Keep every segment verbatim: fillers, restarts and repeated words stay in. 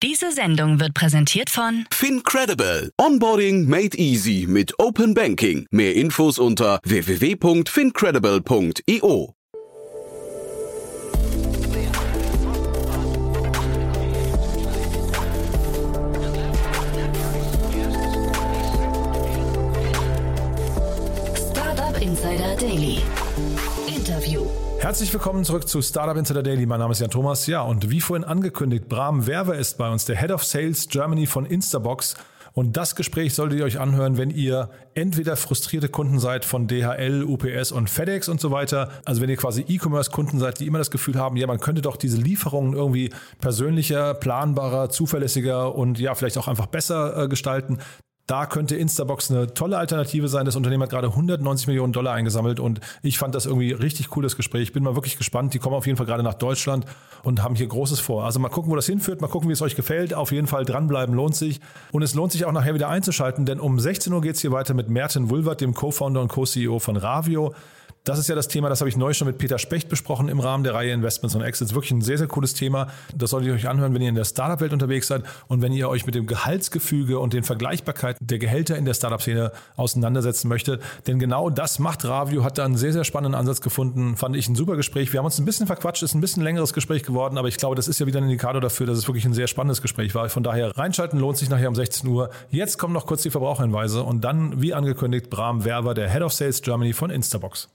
Diese Sendung wird präsentiert von FinCredible. Onboarding made easy mit Open Banking. Mehr Infos unter w w w punkt fincredible punkt i o. Startup Insider Daily. Interview. Herzlich willkommen zurück zu Startup Insider Daily. Mein Name ist Jan Thomas. Ja, und wie vorhin angekündigt, Bram Verwer ist bei uns, der Head of Sales Germany von Instabox. Und das Gespräch solltet ihr euch anhören, wenn ihr entweder frustrierte Kunden seid von D H L, U P S und FedEx und so weiter. Also wenn ihr quasi E-Commerce-Kunden seid, die immer das Gefühl haben, ja, man könnte doch diese Lieferungen irgendwie persönlicher, planbarer, zuverlässiger und ja, vielleicht auch einfach besser äh, gestalten. Da könnte Instabox eine tolle Alternative sein. Das Unternehmen hat gerade hundertneunzig Millionen Dollar eingesammelt und ich fand das irgendwie richtig cooles Gespräch. Ich bin mal wirklich gespannt. Die kommen auf jeden Fall gerade nach Deutschland und haben hier Großes vor. Also mal gucken, wo das hinführt, mal gucken, wie es euch gefällt. Auf jeden Fall dranbleiben lohnt sich. Und es lohnt sich auch nachher wieder einzuschalten, denn um sechzehn Uhr geht es hier weiter mit Merten Wulvert, dem Co-Founder und Co-C E O von Ravio. Das ist ja das Thema, das habe ich neu schon mit Peter Specht besprochen im Rahmen der Reihe Investments und Exits. Wirklich ein sehr, sehr cooles Thema. Das solltet ihr euch anhören, wenn ihr in der Startup-Welt unterwegs seid und wenn ihr euch mit dem Gehaltsgefüge und den Vergleichbarkeiten der Gehälter in der Startup-Szene auseinandersetzen möchtet. Denn genau das macht Ravio, hat da einen sehr, sehr spannenden Ansatz gefunden. Fand ich ein super Gespräch. Wir haben uns ein bisschen verquatscht, ist ein bisschen längeres Gespräch geworden, aber ich glaube, das ist ja wieder ein Indikator dafür, dass es wirklich ein sehr spannendes Gespräch war. Von daher reinschalten lohnt sich nachher um sechzehn Uhr. Jetzt kommen noch kurz die Verbraucherhinweise und dann, wie angekündigt, Bram Verwer, der Head of Sales Germany von Instabox.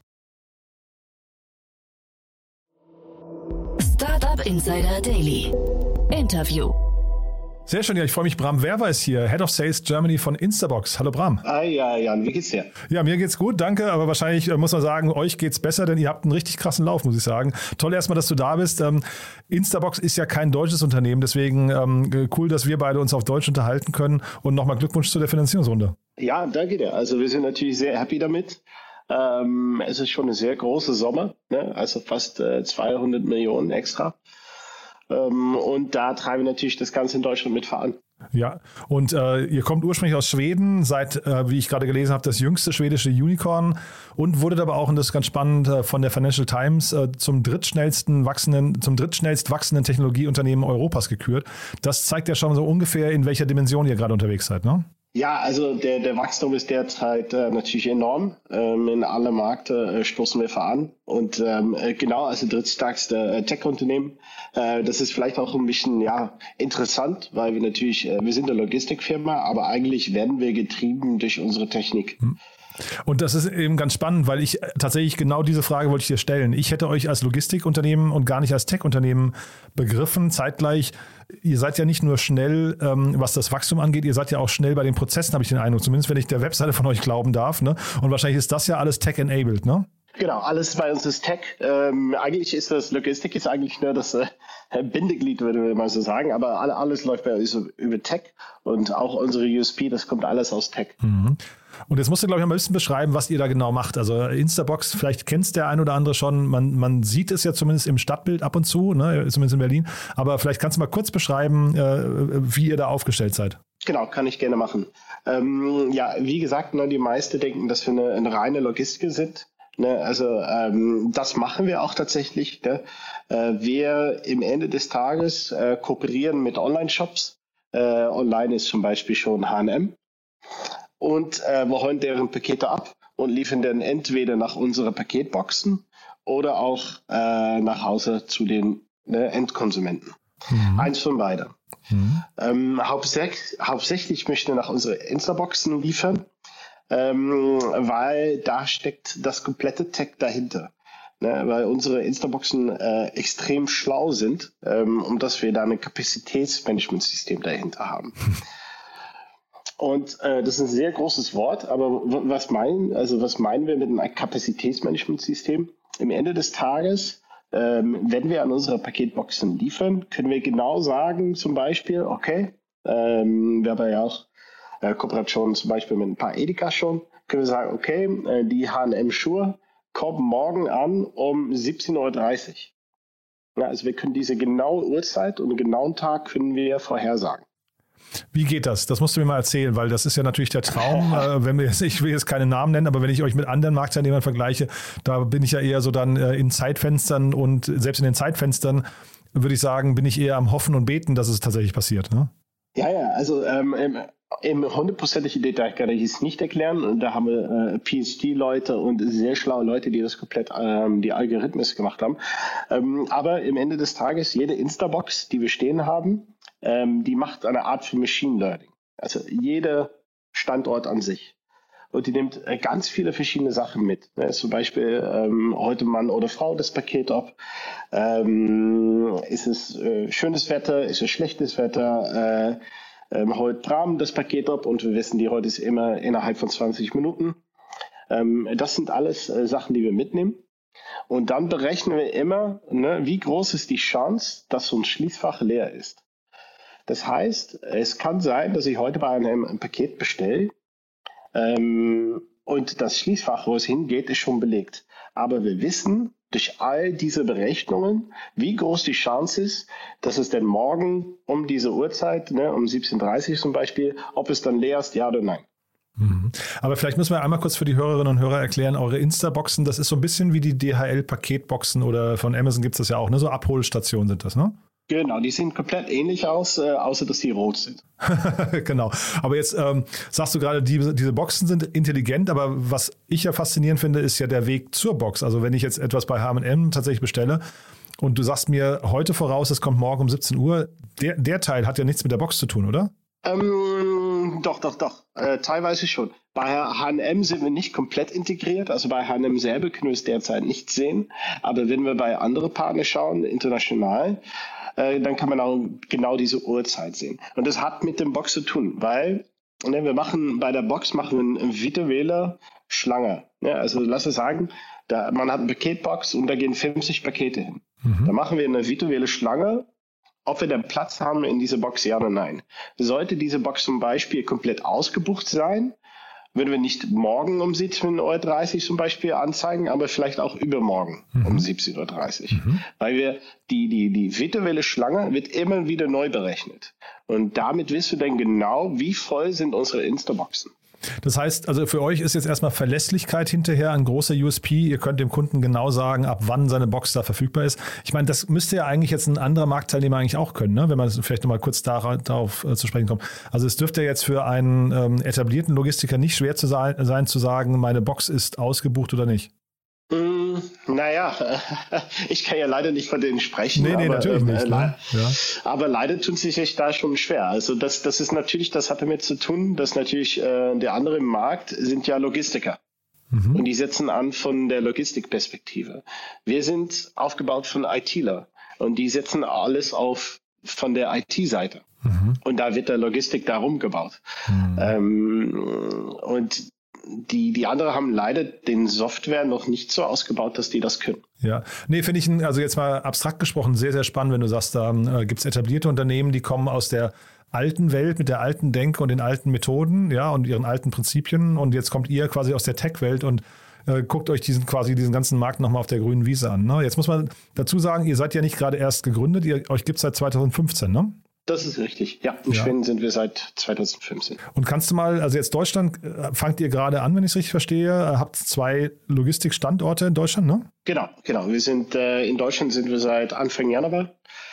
Startup Insider Daily. Interview. Sehr schön, ja, ich freue mich. Bram Verwer ist hier, Head of Sales Germany von Instabox. Hallo Bram. Ah ja, Jan, wie geht's dir? Ja, mir geht's gut, danke, aber wahrscheinlich äh, muss man sagen, euch geht's besser, denn ihr habt einen richtig krassen Lauf, muss ich sagen. Toll erstmal, dass du da bist. Ähm, Instabox ist ja kein deutsches Unternehmen, deswegen ähm, cool, dass wir beide uns auf Deutsch unterhalten können und nochmal Glückwunsch zu der Finanzierungsrunde. Ja, danke dir. Also wir sind natürlich sehr happy damit. Ähm, es ist schon eine sehr große Summe, ne? Also fast äh, zweihundert Millionen extra. Ähm, und da treiben wir natürlich das Ganze in Deutschland mit voran. Ja, und äh, ihr kommt ursprünglich aus Schweden, seid, äh, wie ich gerade gelesen habe, das jüngste schwedische Unicorn und wurdet aber auch, und das ist ganz spannend, äh, von der Financial Times äh, zum drittschnellsten wachsenden, zum drittschnellst wachsenden Technologieunternehmen Europas gekürt. Das zeigt ja schon so ungefähr, in welcher Dimension ihr gerade unterwegs seid, ne? Ja, also der, der Wachstum ist derzeit äh, natürlich enorm. Ähm, in alle Märkte äh, stoßen wir voran. Und ähm, genau, also drittstärkste äh, Tech-Unternehmen. Äh, das ist vielleicht auch ein bisschen ja interessant, weil wir natürlich, äh, wir sind eine Logistikfirma, aber eigentlich werden wir getrieben durch unsere Technik. Hm. Und das ist eben ganz spannend, weil ich tatsächlich genau diese Frage wollte ich dir stellen. Ich hätte euch als Logistikunternehmen und gar nicht als Tech-Unternehmen begriffen. Zeitgleich, ihr seid ja nicht nur schnell, ähm, was das Wachstum angeht, ihr seid ja auch schnell bei den Prozessen, habe ich den Eindruck. Zumindest, wenn ich der Webseite von euch glauben darf. Ne? Und wahrscheinlich ist das ja alles Tech-enabled, ne? Genau, alles bei uns ist Tech. Ähm, eigentlich ist das Logistik, ist eigentlich nur das äh, Bindeglied, würde man mal so sagen. Aber alle, alles läuft bei uns über Tech und auch unsere U S P, das kommt alles aus Tech. Mhm. Und jetzt musst du, glaube ich, mal ein bisschen beschreiben, was ihr da genau macht. Also Instabox, vielleicht kennst der ein oder andere schon. Man, man sieht es ja zumindest im Stadtbild ab und zu, ne? Zumindest in Berlin. Aber vielleicht kannst du mal kurz beschreiben, äh, wie ihr da aufgestellt seid. Genau, kann ich gerne machen. Ähm, ja, wie gesagt, ne, die meisten denken, dass wir eine, eine reine Logistik sind. Ne, also ähm, das machen wir auch tatsächlich. Ne? Äh, wir im Ende des Tages äh, kooperieren mit Online-Shops. Äh, online ist zum Beispiel schon H und M. Und äh, wir holen deren Pakete ab und liefern dann entweder nach unseren Paketboxen oder auch äh, nach Hause zu den ne, Endkonsumenten. Mhm. Eins von beiden. Mhm. Ähm, hauptsächlich, hauptsächlich möchten wir nach unseren Instaboxen liefern. Ähm, weil da steckt das komplette Tech dahinter. Ne, weil unsere Instaboxen äh, extrem schlau sind, ähm, um dass wir da ein Kapazitätsmanagementsystem dahinter haben. Und äh, das ist ein sehr großes Wort, aber w- was meinen, also was meinen wir mit einem Kapazitätsmanagementsystem? Im Ende des Tages, ähm, wenn wir an unsere Paketboxen liefern, können wir genau sagen, zum Beispiel, okay, ähm, wir haben ja auch Äh, Kooperation zum Beispiel mit ein paar Edeka schon, können wir sagen, okay, äh, die H und M-Schuhe kommen morgen an um siebzehn Uhr dreißig. Ja, also wir können diese genaue Uhrzeit und den genauen Tag können wir vorhersagen. Wie geht das? Das musst du mir mal erzählen, weil das ist ja natürlich der Traum. äh, wenn wir jetzt, ich will jetzt keine Namen nennen, aber wenn ich euch mit anderen Marktteilnehmern vergleiche, da bin ich ja eher so dann äh, in Zeitfenstern und selbst in den Zeitfenstern würde ich sagen, bin ich eher am Hoffen und Beten, dass es tatsächlich passiert. Ne? Ja, ja, also ähm, im, im hundertprozentigen Detail kann ich es nicht erklären. Und da haben wir äh, P H D-Leute und sehr schlaue Leute, die das komplett, ähm, die Algorithmen gemacht haben. Ähm, aber im Ende des Tages, jede Instabox, die wir stehen haben, ähm, die macht eine Art von Machine Learning. Also jeder Standort an sich. Und die nimmt äh, ganz viele verschiedene Sachen mit. Ne? Zum Beispiel ähm, heute Mann oder Frau das Paket ab. Ähm, ist es äh, schönes Wetter? Ist es schlechtes Wetter? Äh, ähm, heute Bram das Paket ab und wir wissen, die heute ist immer innerhalb von zwanzig Minuten. Ähm, das sind alles äh, Sachen, die wir mitnehmen. Und dann berechnen wir immer, ne, wie groß ist die Chance, dass so ein Schließfach leer ist. Das heißt, es kann sein, dass ich heute bei einem ein Paket bestelle, Ähm, und das Schließfach, wo es hingeht, ist schon belegt. Aber wir wissen durch all diese Berechnungen, wie groß die Chance ist, dass es denn morgen um diese Uhrzeit, ne, um siebzehn Uhr dreißig zum Beispiel, ob es dann leer ist, ja oder nein. Mhm. Aber vielleicht müssen wir einmal kurz für die Hörerinnen und Hörer erklären, eure Insta-Boxen, das ist so ein bisschen wie die D H L-Paketboxen oder von Amazon gibt es das ja auch, ne? So Abholstationen sind das, ne? Genau, die sehen komplett ähnlich aus, äh, außer dass die rot sind. Genau. Aber jetzt ähm, sagst du gerade, die, diese Boxen sind intelligent, aber was ich ja faszinierend finde, ist ja der Weg zur Box. Also wenn ich jetzt etwas bei H und M tatsächlich bestelle und du sagst mir heute voraus, es kommt morgen um siebzehn Uhr, der, der Teil hat ja nichts mit der Box zu tun, oder? Ähm, doch, doch, doch. Äh, teilweise schon. Bei H und M sind wir nicht komplett integriert. Also bei H und M selber können wir es derzeit nicht sehen. Aber wenn wir bei anderen Partnern schauen, international, dann kann man auch genau diese Uhrzeit sehen. Und das hat mit dem Box zu tun, weil ne, wir machen bei der Box machen wir eine virtuelle Schlange. Ja, also lass uns sagen, da, man hat eine Paketbox und da gehen fünfzig Pakete hin. Mhm. Da machen wir eine virtuelle Schlange, ob wir dann Platz haben in dieser Box, ja oder nein. Sollte diese Box zum Beispiel komplett ausgebucht sein, würden wir nicht morgen um siebzehn Uhr dreißig zum Beispiel anzeigen, aber vielleicht auch übermorgen mhm. um siebzehn Uhr dreißig. Mhm. Weil wir die, die, die virtuelle Schlange wird immer wieder neu berechnet. Und damit wissen wir dann genau, wie voll sind unsere Instaboxen. Das heißt, also für euch ist jetzt erstmal Verlässlichkeit hinterher ein großer U S P. Ihr könnt dem Kunden genau sagen, ab wann seine Box da verfügbar ist. Ich meine, das müsste ja eigentlich jetzt ein anderer Marktteilnehmer eigentlich auch können, ne? Wenn man vielleicht nochmal kurz darauf, darauf äh, zu sprechen kommt. Also es dürfte jetzt für einen ähm, etablierten Logistiker nicht schwer zu sein, sein, zu sagen, meine Box ist ausgebucht oder nicht. Mm, naja, ich kann ja leider nicht von denen sprechen. Nee, nee, aber, natürlich nicht. Äh, ne? ja. Aber leider tun sie sich da schon schwer. Also das, das ist natürlich, das hat damit zu tun, dass natürlich äh, der andere im Markt sind ja Logistiker. Mhm. Und die setzen an von der Logistikperspektive. Wir sind aufgebaut von ITler und die setzen alles auf von der I T-Seite. Mhm. Und da wird der Logistik darum gebaut. Mhm. Ähm, und Die, die anderen haben leider den Software noch nicht so ausgebaut, dass die das können. Ja, nee, finde ich, also jetzt mal abstrakt gesprochen, sehr, sehr spannend, wenn du sagst, da äh, gibt es etablierte Unternehmen, die kommen aus der alten Welt mit der alten Denke und den alten Methoden, ja, und ihren alten Prinzipien und jetzt kommt ihr quasi aus der Tech-Welt und äh, guckt euch diesen quasi diesen ganzen Markt nochmal auf der grünen Wiese an. Ne? Jetzt muss man dazu sagen, ihr seid ja nicht gerade erst gegründet, ihr, euch gibt es seit zwanzig fünfzehn, ne? Das ist richtig. Ja, in ja. Schweden sind wir seit zwanzig fünfzehn. Und kannst du mal, also jetzt Deutschland, fangt ihr gerade an, wenn ich es richtig verstehe, habt zwei Logistikstandorte in Deutschland, ne? Genau, genau. Wir sind äh, in Deutschland sind wir seit Anfang Januar.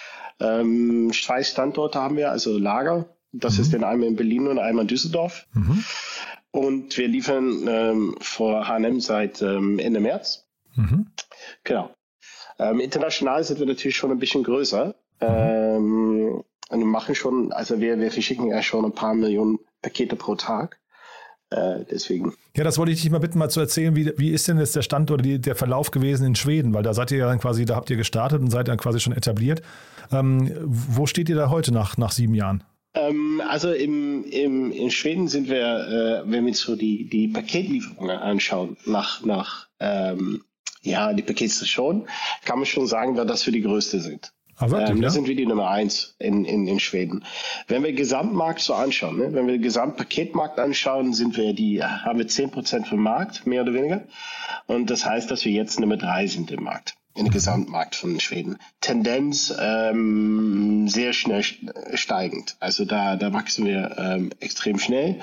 Ähm, zwei Standorte haben wir, also Lager. Das mhm. ist dann einmal in Berlin und einmal in Düsseldorf. Mhm. Und wir liefern ähm, vor H und M seit ähm, Ende März. Mhm. Genau. Ähm, international sind wir natürlich schon ein bisschen größer. Mhm. Ähm, Und wir machen schon, also wir, wir verschicken ja schon ein paar Millionen Pakete pro Tag. Äh, deswegen. Ja, das wollte ich dich mal bitten, mal zu erzählen, wie, wie ist denn jetzt der Stand oder die, der Verlauf gewesen in Schweden? Weil da seid ihr ja dann quasi, da habt ihr gestartet und seid dann quasi schon etabliert. Ähm, wo steht ihr da heute nach, nach sieben Jahren? Ähm, also im, im, in Schweden sind wir, äh, wenn wir uns so die, die Paketlieferungen anschauen, nach, nach ähm, ja, die Paketstation, kann man schon sagen, dass wir die größte sind. Ah, wirklich, ähm, da ja? sind wir die Nummer eins in, in, in Schweden. Wenn wir den Gesamtmarkt so anschauen, ne? wenn wir den Gesamtpaketmarkt anschauen, sind wir die, haben wir zehn Prozent vom Markt, mehr oder weniger. Und das heißt, dass wir jetzt Nummer drei sind im Markt, im Gesamtmarkt von Schweden. Tendenz ähm, sehr schnell steigend. Also da, da wachsen wir ähm, extrem schnell.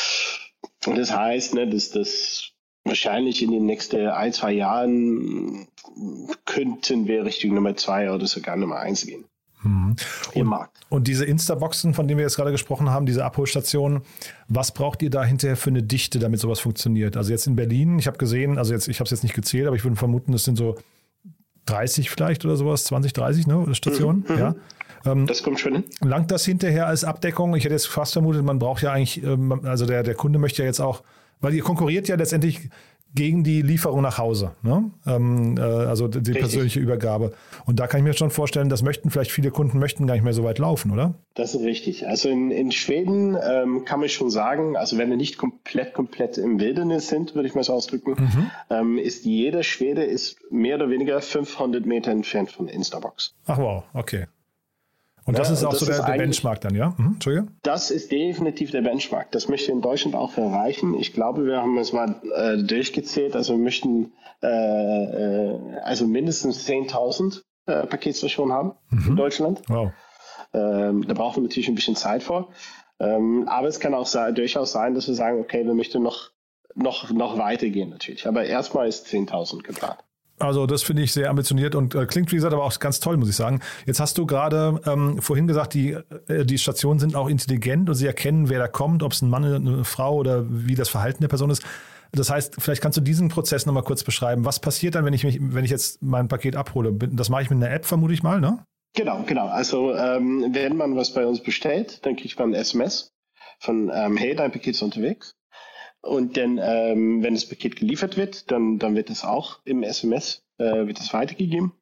Und das heißt, ne, dass das wahrscheinlich in den nächsten ein, zwei Jahren könnten wir Richtung Nummer zwei oder sogar Nummer eins gehen. Mhm. im Und, Markt. und diese Instaboxen, von denen wir jetzt gerade gesprochen haben, diese Abholstationen, was braucht ihr da hinterher für eine Dichte, damit sowas funktioniert? Also jetzt in Berlin, ich habe gesehen, also jetzt, ich habe es jetzt nicht gezählt, aber ich würde vermuten, es sind so dreißig vielleicht oder sowas, zwanzig, dreißig, ne, Stationen, mhm, ja. Ähm, das kommt schon hin. Langt das hinterher als Abdeckung? Ich hätte jetzt fast vermutet, man braucht ja eigentlich, ähm, also der, der Kunde möchte ja jetzt auch, weil ihr konkurriert ja letztendlich gegen die Lieferung nach Hause, ne? ähm, äh, also die Richtig. persönliche Übergabe. Und da kann ich mir schon vorstellen, das möchten vielleicht viele Kunden möchten gar nicht mehr so weit laufen, oder? Das ist richtig. Also in, in Schweden ähm, kann man schon sagen, also wenn wir nicht komplett, komplett im Wildnis sind, würde ich mal so ausdrücken, mhm. ähm, ist jeder Schwede ist mehr oder weniger fünfhundert Meter entfernt von Instabox. Ach wow, okay. Und das ja, ist auch das so der, der Benchmark dann, ja? Mhm, Entschuldige? Das ist definitiv der Benchmark. Das möchte ich in Deutschland auch erreichen. Ich glaube, wir haben es mal äh, durchgezählt. Also wir möchten äh, äh, also mindestens zehntausend äh, Paketstationen haben mhm. in Deutschland. Wow. Ähm, da brauchen wir natürlich ein bisschen Zeit vor. Ähm, aber es kann auch sein, durchaus sein, dass wir sagen, okay, wir möchten noch, noch, noch weitergehen natürlich. Aber erstmal ist zehntausend geplant. Also das finde ich sehr ambitioniert und äh, klingt, wie gesagt, aber auch ganz toll, muss ich sagen. Jetzt hast du gerade ähm, vorhin gesagt, die, äh, die Stationen sind auch intelligent und sie erkennen, wer da kommt, ob es ein Mann, eine Frau oder wie das Verhalten der Person ist. Das heißt, vielleicht kannst du diesen Prozess nochmal kurz beschreiben. Was passiert dann, wenn ich mich, wenn ich jetzt mein Paket abhole? Das mache ich mit einer App, vermute ich mal, ne? Genau, genau. Also ähm, wenn man was bei uns bestellt, dann kriegt man ein S M S von ähm, hey, dein Paket ist unterwegs. Und dann, ähm, wenn das Paket geliefert wird, dann, dann wird es auch im S M S äh, wird es weitergegeben.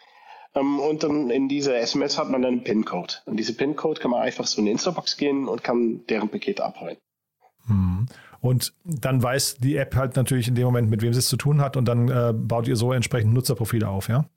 Ähm, und dann in dieser S M S hat man dann einen PIN-Code. Und diese PIN-Code kann man einfach so in die Instabox gehen und kann deren Paket abholen. Hm. Und dann weiß die App halt natürlich in dem Moment, mit wem sie es zu tun hat und dann äh, baut ihr so entsprechend Nutzerprofile auf, ja?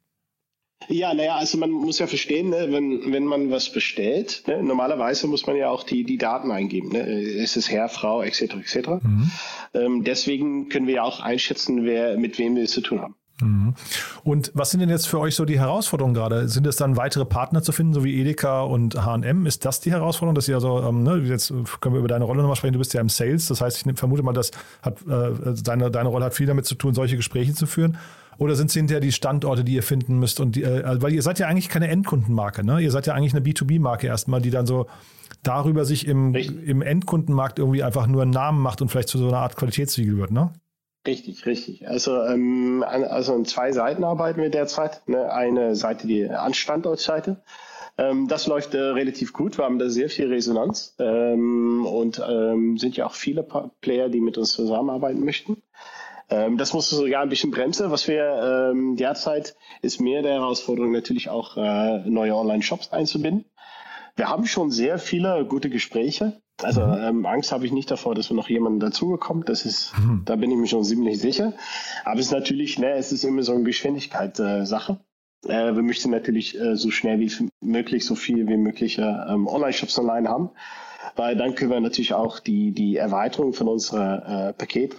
Ja, naja, also man muss ja verstehen, ne, wenn, wenn man was bestellt, ne, normalerweise muss man ja auch die, die Daten eingeben. Ne, ist es Herr, Frau, et cetera et cetera. Mhm. Ähm, deswegen können wir ja auch einschätzen, wer, mit wem wir es zu tun haben. Mhm. Und was sind denn jetzt für euch so die Herausforderungen gerade? Sind es dann weitere Partner zu finden, so wie Edeka und H und M? Ist das die Herausforderung, dass ihr also, ähm, ne, jetzt können wir über deine Rolle nochmal sprechen, du bist ja im Sales, das heißt, ich vermute mal, das hat, äh, deine, deine Rolle hat viel damit zu tun, solche Gespräche zu führen. Oder sind es hinterher die Standorte, die ihr finden müsst? Und die, äh, weil ihr seid ja eigentlich keine Endkundenmarke, ne? Ihr seid ja eigentlich eine B zwei B-Marke erstmal, die dann so darüber sich im, im Endkundenmarkt irgendwie einfach nur einen Namen macht und vielleicht zu so einer Art Qualitätssiegel wird, ne? Richtig, richtig. Also, ähm, also an zwei Seiten arbeiten wir derzeit. Ne? Eine Seite, die An-Standortseite. Ähm, das läuft äh, relativ gut. Wir haben da sehr viel Resonanz ähm, und ähm, sind ja auch viele Player, die mit uns zusammenarbeiten möchten. Ähm, das musste sogar ein bisschen bremsen. Was wir ähm, derzeit ist mehr der Herausforderung natürlich auch äh, neue Online-Shops einzubinden. Wir haben schon sehr viele gute Gespräche. Also ähm, Angst habe ich nicht davor, dass wir noch jemanden dazubekommen. Das ist, mhm. da bin ich mir schon ziemlich sicher. Aber es ist natürlich, ne, es ist immer so eine Geschwindigkeitssache. Äh, wir möchten natürlich äh, so schnell wie möglich, so viel wie möglich ähm, Online-Shops online haben. Weil dann können wir natürlich auch die, die Erweiterung von unseren äh,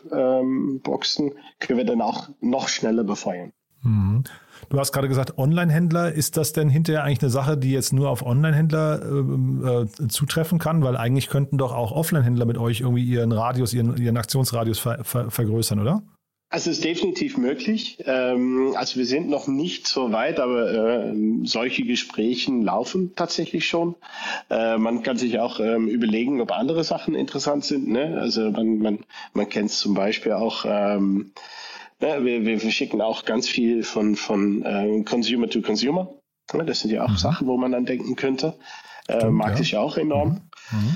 Paketboxen ähm, können wir dann auch noch schneller befeuern. Mhm. Du hast gerade gesagt, Online-Händler, ist das denn hinterher eigentlich eine Sache, die jetzt nur auf Online-Händler äh, äh, zutreffen kann? Weil eigentlich könnten doch auch Offline-Händler mit euch irgendwie ihren Radius, ihren, ihren Aktionsradius ver, ver, vergrößern, oder? Also es ist definitiv möglich. Ähm, also wir sind noch nicht so weit, aber äh, solche Gespräche laufen tatsächlich schon. Äh, man kann sich auch ähm, überlegen, ob andere Sachen interessant sind. Ne? Also man, man, man kennt es zum Beispiel auch, ähm, ja, wir, wir verschicken auch ganz viel von, von äh, Consumer to Consumer. Ja, das sind ja auch mhm. Sachen, wo man dann denken könnte. Äh, Stimmt, mag ja. sich auch enorm. Mhm. Mhm.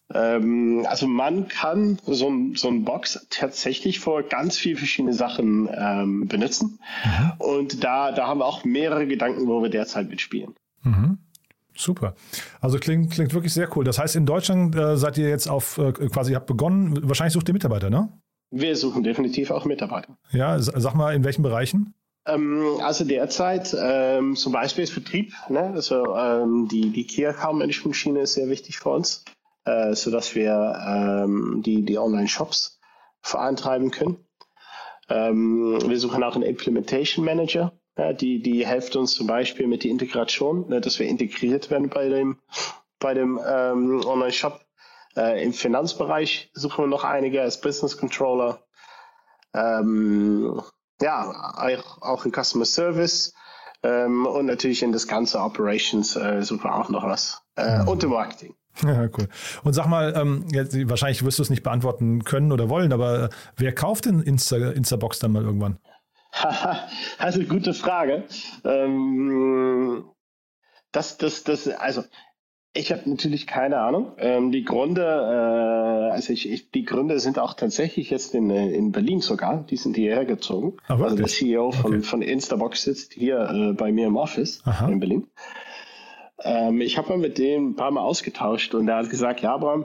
Ähm, also man kann so ein, so ein Box tatsächlich für ganz viele verschiedene Sachen ähm, benutzen. Mhm. Und da, da haben wir auch mehrere Gedanken, wo wir derzeit mitspielen. Mhm. Super. Also klingt, klingt wirklich sehr cool. Das heißt, in Deutschland äh, seid ihr jetzt auf, äh, quasi habt begonnen, wahrscheinlich sucht ihr Mitarbeiter, ne? Wir suchen definitiv auch Mitarbeiter. Ja, sag mal, in welchen Bereichen? Ähm, also derzeit ähm, zum Beispiel ist Vertrieb. Ne? Also ähm, die, die Key Account Management Schiene ist sehr wichtig für uns, äh, sodass wir ähm, die, die Online-Shops vorantreiben können. Ähm, wir suchen auch einen Implementation Manager. Ja, die, die hilft uns zum Beispiel mit der Integration, ne, dass wir integriert werden bei dem, bei dem ähm, Online-Shop. Äh, Im Finanzbereich suchen wir noch einige als Business Controller. Ähm, ja, auch, auch in Customer Service. Ähm, und natürlich in das ganze Operations äh, suchen wir auch noch was. Äh, mhm. Und im Marketing. Ja, cool. Und sag mal, ähm, jetzt, wahrscheinlich wirst du es nicht beantworten können oder wollen, aber äh, wer kauft denn Insta, Instabox dann mal irgendwann? Also gute Frage. Ähm, das, das, das, also ich habe natürlich keine Ahnung. Ähm, die Gründe, äh, also ich, ich, die Gründe sind auch tatsächlich jetzt in, in Berlin sogar. Die sind hierher gezogen. Ah, also der C E O von, okay. von Instabox sitzt hier äh, bei mir im Office Aha. in Berlin. Ähm, ich habe mal mit dem ein paar Mal ausgetauscht und er hat gesagt, ja, Bram,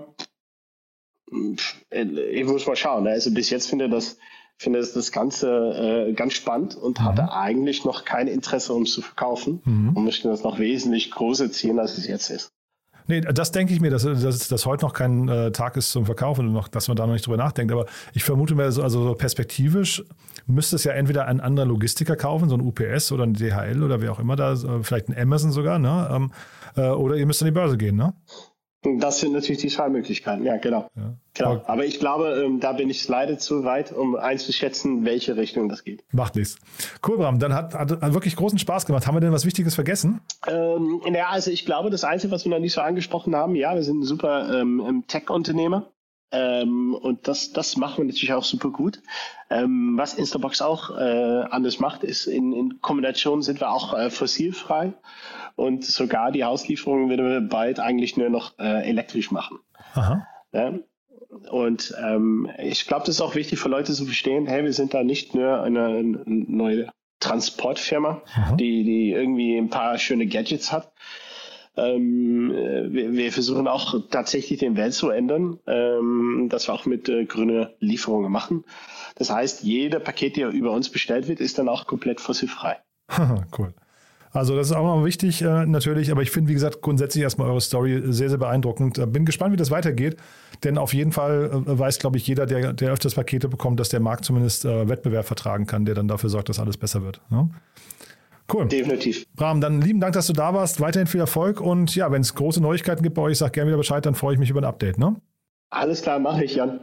ich muss mal schauen. Also bis jetzt finde ich das, finde das, das Ganze äh, ganz spannend und mhm. hatte eigentlich noch kein Interesse, um es zu verkaufen mhm. und möchte das noch wesentlich größer ziehen, als es jetzt ist. Nee, das denke ich mir, dass, dass, dass heute noch kein äh, Tag ist zum Verkaufen und noch, dass man da noch nicht drüber nachdenkt. Aber ich vermute mir, so, also so perspektivisch müsste es ja entweder ein anderer Logistiker kaufen, so ein U P S oder ein D H L oder wer auch immer da, vielleicht ein Amazon sogar, ne? Ähm, äh, oder ihr müsst an die Börse gehen, ne? Das sind natürlich die zwei Möglichkeiten, ja, genau. Ja. genau. Aber ich glaube, ähm, da bin ich leider zu weit, um einzuschätzen, welche Richtung das geht. Macht nichts. Cool, Bram, dann hat, hat, hat wirklich großen Spaß gemacht. Haben wir denn was Wichtiges vergessen? Ähm, ja, also ich glaube, das Einzige, was wir noch nicht so angesprochen haben, ja, wir sind ein super ähm, Tech-Unternehmer. Ähm, und das, das machen wir natürlich auch super gut. Ähm, was Instabox auch äh, anders macht, ist in, in Kombination sind wir auch äh, fossilfrei. Und sogar die Auslieferungen werden wir bald eigentlich nur noch äh, elektrisch machen. Aha. Ja? Und ähm, ich glaube, das ist auch wichtig für Leute zu verstehen, hey, wir sind da nicht nur eine, eine neue Transportfirma, Aha. die, die irgendwie ein paar schöne Gadgets hat. Ähm, wir, wir versuchen auch tatsächlich den Welt zu ändern, ähm, dass wir auch mit äh, grüne Lieferungen machen. Das heißt, jeder Paket, der über uns bestellt wird, ist dann auch komplett fossilfrei. Cool. Also das ist auch noch wichtig äh, natürlich, aber ich finde, wie gesagt, grundsätzlich erstmal eure Story sehr, sehr beeindruckend. Bin gespannt, wie das weitergeht, denn auf jeden Fall äh, weiß, glaube ich, jeder, der, der öfters Pakete bekommt, dass der Markt zumindest äh, Wettbewerb vertragen kann, der dann dafür sorgt, dass alles besser wird. Ja? Cool. Definitiv. Bram, dann lieben Dank, dass du da warst. Weiterhin viel Erfolg und ja, wenn es große Neuigkeiten gibt bei euch, sag gerne wieder Bescheid, dann freue ich mich über ein Update. Ne? Alles klar, mache ich, Jan.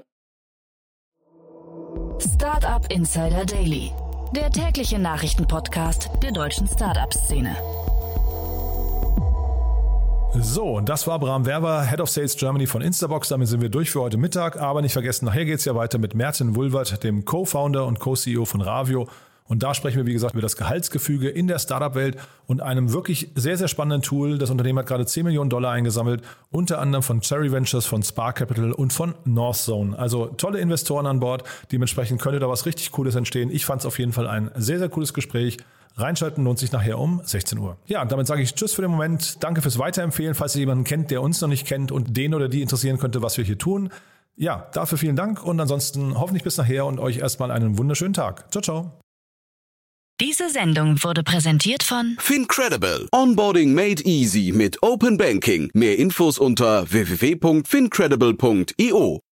Startup Insider Daily. Der tägliche Nachrichtenpodcast der deutschen Startup-Szene. So, und das war Bram Verwer, Head of Sales Germany von Instabox. Damit sind wir durch für heute Mittag. Aber nicht vergessen, nachher geht es ja weiter mit Mertin Wulvert, dem Co-Founder und Co-C E O von Ravio. Und da sprechen wir, wie gesagt, über das Gehaltsgefüge in der Startup-Welt und einem wirklich sehr, sehr spannenden Tool. Das Unternehmen hat gerade zehn Millionen Dollar eingesammelt, unter anderem von Cherry Ventures, von Spark Capital und von Northzone. Also tolle Investoren an Bord. Dementsprechend könnte da was richtig Cooles entstehen. Ich fand es auf jeden Fall ein sehr, sehr cooles Gespräch. Reinschalten lohnt sich nachher um sechzehn Uhr. Ja, und damit sage ich Tschüss für den Moment. Danke fürs Weiterempfehlen, falls ihr jemanden kennt, der uns noch nicht kennt und den oder die interessieren könnte, was wir hier tun. Ja, dafür vielen Dank und ansonsten hoffentlich bis nachher und euch erstmal einen wunderschönen Tag. Ciao, ciao. Diese Sendung wurde präsentiert von FinCredible. Onboarding made easy mit Open Banking. Mehr Infos unter w w w punkt fincredible punkt i o.